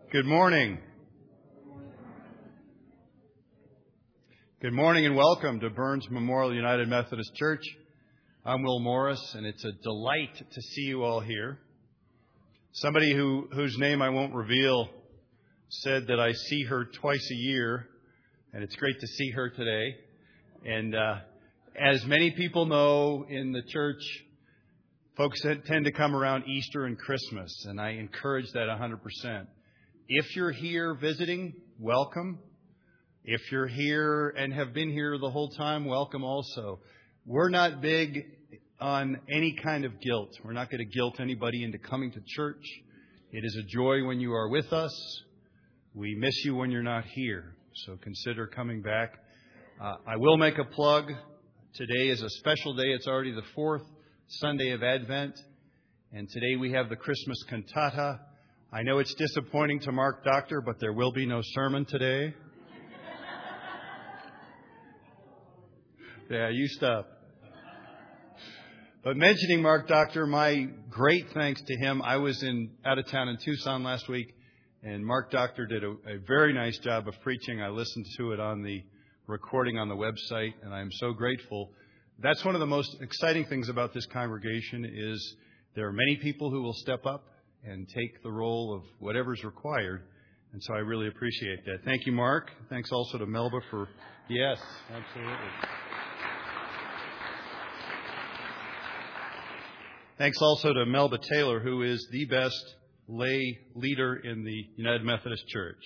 Good morning. Good morning and welcome to Burns Memorial United Methodist Church. I'm Will Morris, and it's a delight to see you all here. Somebody whose name I won't reveal said that I see her twice a year, and it's great to see her today. And as many people know in the church, folks tend to come around Easter and Christmas, and I encourage that 100%. If you're here visiting, welcome. If you're here and have been here the whole time, welcome also. We're not big on any kind of guilt. We're not going to guilt anybody into coming to church. It is a joy when you are with us. We miss you when you're not here, so consider coming back. I will make a plug. Today is a special day. It's already the fourth Sunday of Advent, and today we have the Christmas cantata. I know it's disappointing to Mark Doctor, but there will be no sermon today. Yeah, you stop. But mentioning Mark Doctor, my great thanks to him. I was out of town in Tucson last week, and Mark Doctor did a very nice job of preaching. I listened to it on the recording on the website, and I'm so grateful. That's one of the most exciting things about this congregation is there are many people who will step up and take the role of whatever's required. And so I really appreciate that. Thank you, Mark. Thanks also to Melba for... Yes, absolutely. Thanks also to Melba Taylor, who is the best lay leader in the United Methodist Church.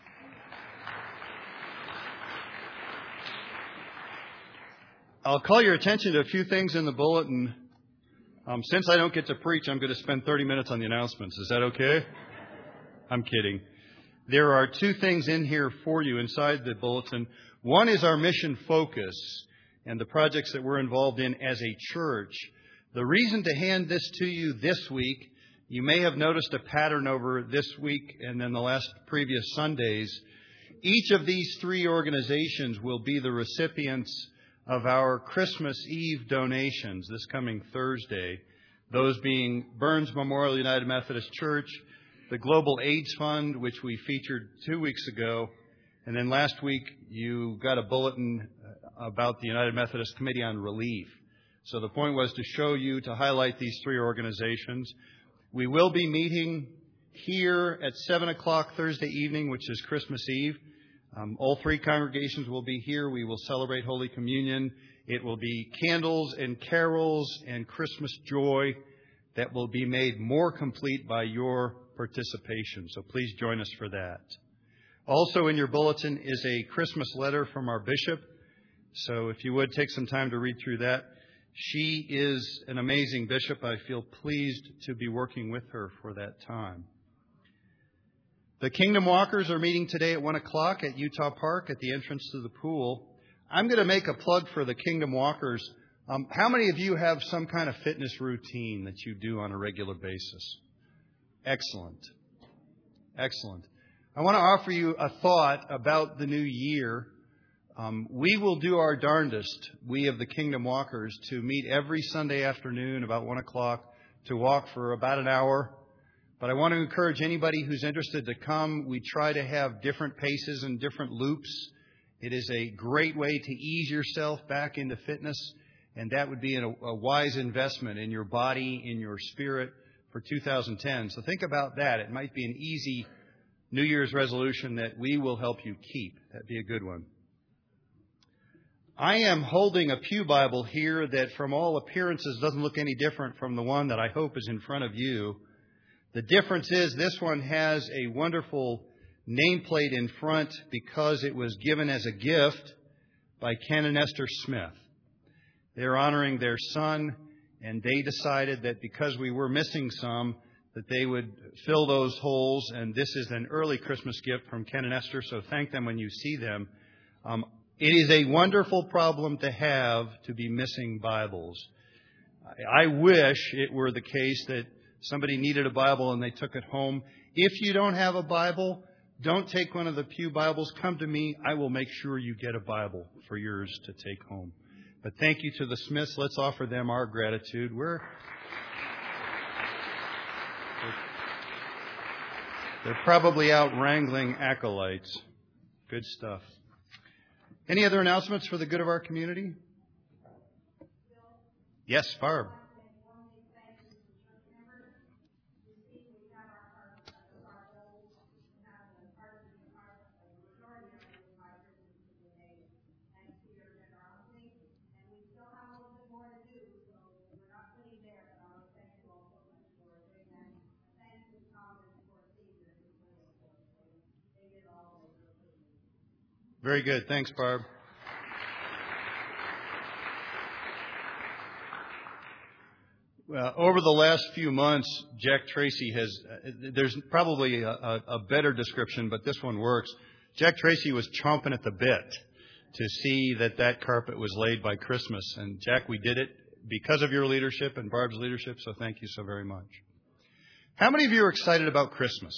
I'll call your attention to a few things in the bulletin. Since I don't get to preach, I'm going to spend 30 minutes on the announcements. Is that okay? I'm kidding. There are two things in here for you inside the bulletin. One is our mission focus and the projects that we're involved in as a church. The reason to hand this to you this week, you may have noticed a pattern over this week and then the last previous Sundays. Each of these three organizations will be the recipients of our Christmas Eve donations this coming Thursday, those being Burns Memorial United Methodist Church, the Global AIDS Fund, which we featured 2 weeks ago, and then last week you got a bulletin about the United Methodist Committee on Relief. So the point was to show you, to highlight these three organizations. We will be meeting here at 7 o'clock Thursday evening, which is Christmas Eve. All three congregations will be here. We will celebrate Holy Communion. It will be candles and carols and Christmas joy that will be made more complete by your participation. So please join us for that. Also in your bulletin is a Christmas letter from our bishop. So if you would take some time to read through that. She is an amazing bishop. I feel pleased to be working with her for that time. The Kingdom Walkers are meeting today at 1 o'clock at Utah Park at the entrance to the pool. I'm going to make a plug for the Kingdom Walkers. How many of you have some kind of fitness routine that you do on a regular basis? Excellent. Excellent. I want to offer you a thought about the new year. We will do our darndest, we of the Kingdom Walkers, to meet every Sunday afternoon about 1 o'clock to walk for about an hour. But I want to encourage anybody who's interested to come. We try to have different paces and different loops. It is a great way to ease yourself back into fitness, and that would be a wise investment in your body, in your spirit for 2010. So think about that. It might be an easy New Year's resolution that we will help you keep. That'd be a good one. I am holding a pew Bible here that from all appearances doesn't look any different from the one that I hope is in front of you. The difference is this one has a wonderful nameplate in front because it was given as a gift by Ken and Esther Smith. They're honoring their son, and they decided that because we were missing some, that they would fill those holes, and this is an early Christmas gift from Ken and Esther, so thank them when you see them. It is a wonderful problem to have, to be missing Bibles. I wish it were the case that somebody needed a Bible and they took it home. If you don't have a Bible, don't take one of the pew Bibles. Come to me. I will make sure you get a Bible for yours to take home. But thank you to the Smiths. Let's offer them our gratitude. They're probably out wrangling acolytes. Good stuff. Any other announcements for the good of our community? Yes, Barb. Very good. Thanks, Barb. Well, over the last few months, Jack Tracy has, there's probably a better description, but this one works. Jack Tracy was chomping at the bit to see that carpet was laid by Christmas. And Jack, we did it because of your leadership and Barb's leadership, so thank you so very much. How many of you are excited about Christmas?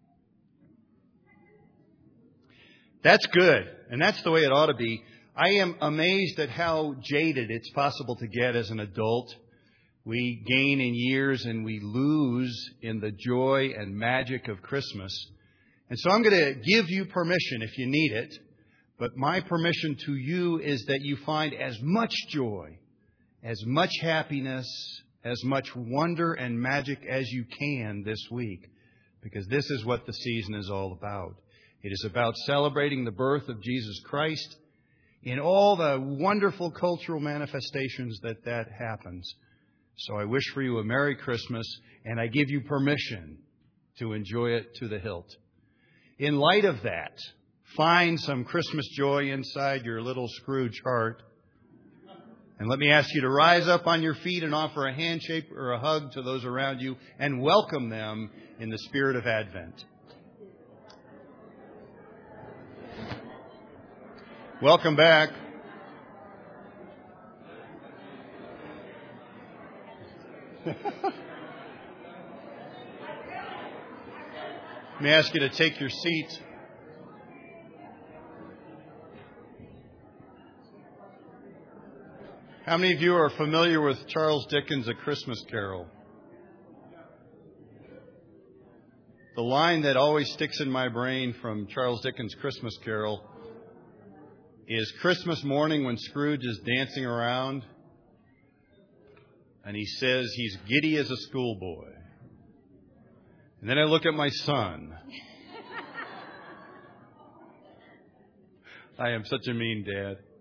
That's good, and that's the way it ought to be. I am amazed at how jaded it's possible to get as an adult. We gain in years and we lose in the joy and magic of Christmas. And so I'm going to give you permission if you need it, but my permission to you is that you find as much joy, as much happiness, as much wonder and magic as you can this week, because this is what the season is all about. It is about celebrating the birth of Jesus Christ in all the wonderful cultural manifestations that happens. So I wish for you a Merry Christmas, and I give you permission to enjoy it to the hilt. In light of that, find some Christmas joy inside your little Scrooge heart. And let me ask you to rise up on your feet and offer a handshake or a hug to those around you and welcome them in the spirit of Advent. Welcome back. Let me ask you to take your seats. How many of you are familiar with Charles Dickens' A Christmas Carol? The line that always sticks in my brain from Charles Dickens' Christmas Carol is Christmas morning when Scrooge is dancing around and he says he's giddy as a schoolboy. And then I look at my son. I am such a mean dad.